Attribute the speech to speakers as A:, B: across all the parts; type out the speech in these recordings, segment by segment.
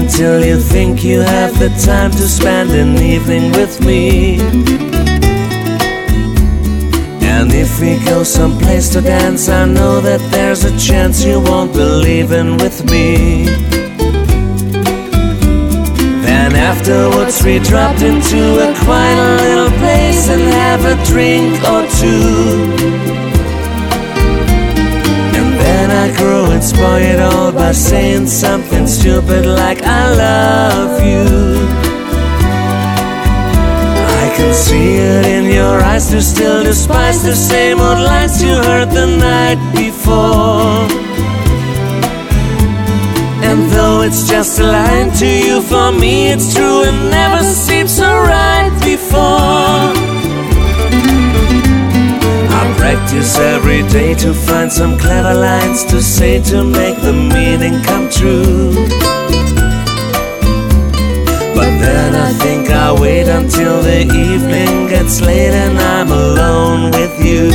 A: until you think you have the time to spend an evening with me. And if we go someplace to dance, I know that there's a chance you won't be leaving with me. Then afterwards we dropped into a quiet little place and have a drink or two. And I grew and spoiled it all by saying something stupid like I love you. I can see it in your eyes, you still despise the same old lines you heard the night before. And though it's just a line to you, for me it's true and never seemed so right before. I practice every day to find some clever lines to say to make the meaning come true. But then I think I'll wait until the evening gets late and I'm alone with you.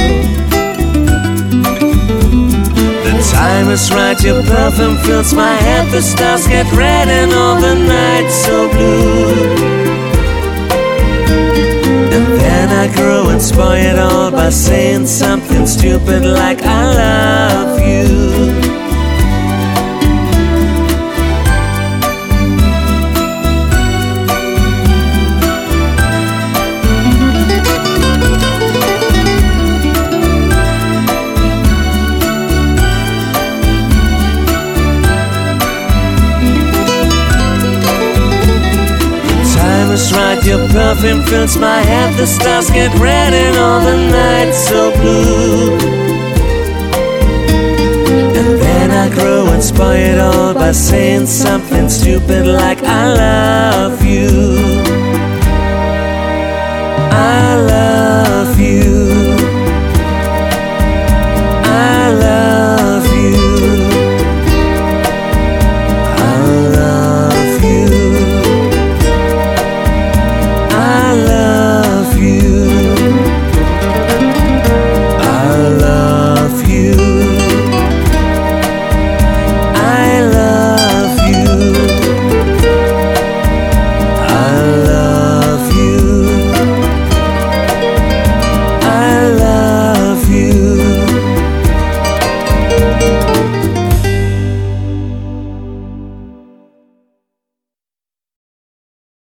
A: The time is right, your perfume fills my head, the stars get red and all the nights so blue. And then I grow and spoil it all by saying something stupid like I love you. Right, your perfume fills my head, the stars get red and all the nights so blue. And then I grow and spoil it all by saying something stupid like I love